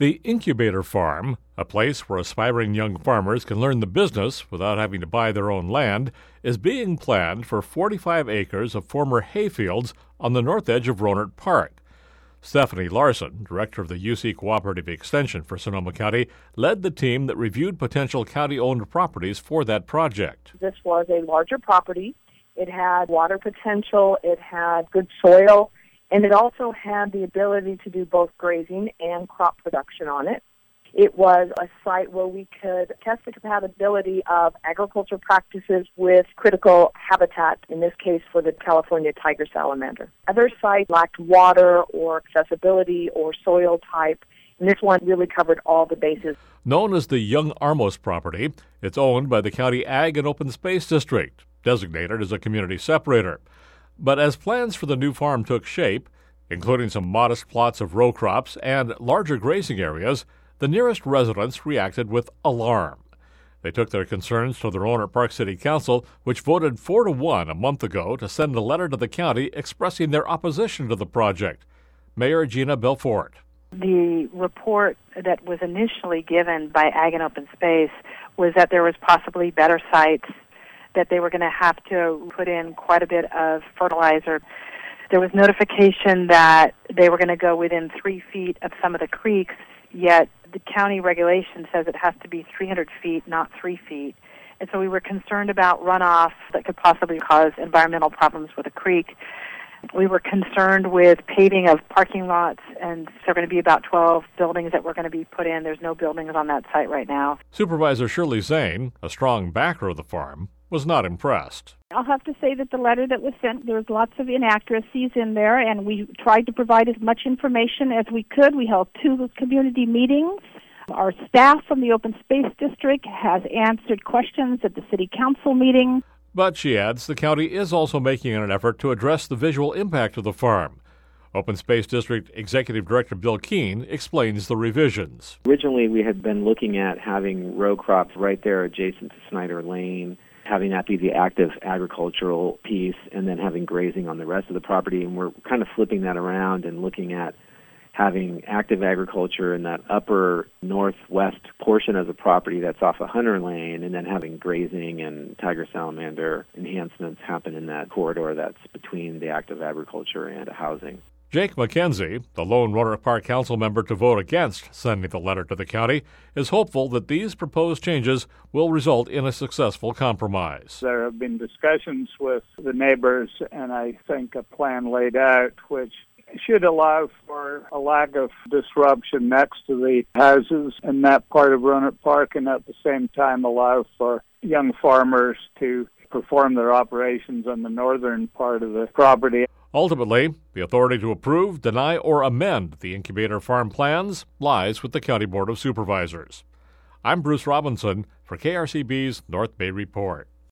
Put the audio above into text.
The Incubator Farm, a place where aspiring young farmers can learn the business without having to buy their own land, is being planned for 45 acres of former hayfields on the north edge of Rohnert Park. Stephanie Larson, director of the UC Cooperative Extension for Sonoma County, led the team that reviewed potential county-owned properties for that project. This was a larger property. It had water potential, it had good soil, and it also had the ability to do both grazing and crop production on it. It was a site where we could test the compatibility of agriculture practices with critical habitat, in this case for the California tiger salamander. Other sites lacked water or accessibility or soil type, and this one really covered all the bases. Known as the Young Armos property, it's owned by the County Ag and Open Space District, designated as a community separator. But as plans for the new farm took shape, including some modest plots of row crops and larger grazing areas, the nearest residents reacted with alarm. They took their concerns to the Rohnert Park City Council, which voted 4-1 a month ago to send a letter to the county expressing their opposition to the project. Mayor Gina Belfort. The report that was initially given by Ag and Open Space was that there was possibly better sites, that they were going to have to put in quite a bit of fertilizer. There was notification that they were going to go within 3 feet of some of the creeks, yet the county regulation says it has to be 300 feet, not 3 feet. And so we were concerned about runoff that could possibly cause environmental problems with a creek. We were concerned with paving of parking lots, and there are going to be about 12 buildings that were going to be put in. There's no buildings on that site right now. Supervisor Shirley Zane, a strong backer of the farm, was not impressed. I'll have to say that the letter that was sent, there was lots of inaccuracies in there, and we tried to provide as much information as we could. We held 2 community meetings. Our staff from the Open Space District has answered questions at the City Council meeting. But, she adds, the county is also making an effort to address the visual impact of the farm. Open Space District Executive Director Bill Keene explains the revisions. Originally, we had been looking at having row crops right there adjacent to Snyder Lane, having that be the active agricultural piece, and then having grazing on the rest of the property. And we're kind of flipping that around and looking at having active agriculture in that upper northwest portion of the property that's off of Hunter Lane, and then having grazing and tiger salamander enhancements happen in that corridor that's between the active agriculture and housing. Jake McKenzie, the lone Rohnert Park Council member to vote against sending the letter to the county, is hopeful that these proposed changes will result in a successful compromise. There have been discussions with the neighbors, and I think a plan laid out which should allow for a lack of disruption next to the houses in that part of Rohnert Park, and at the same time allow for young farmers to perform their operations on the northern part of the property. Ultimately, the authority to approve, deny, or amend the Incubator Farm plans lies with the County Board of Supervisors. I'm Bruce Robinson for KRCB's North Bay Report.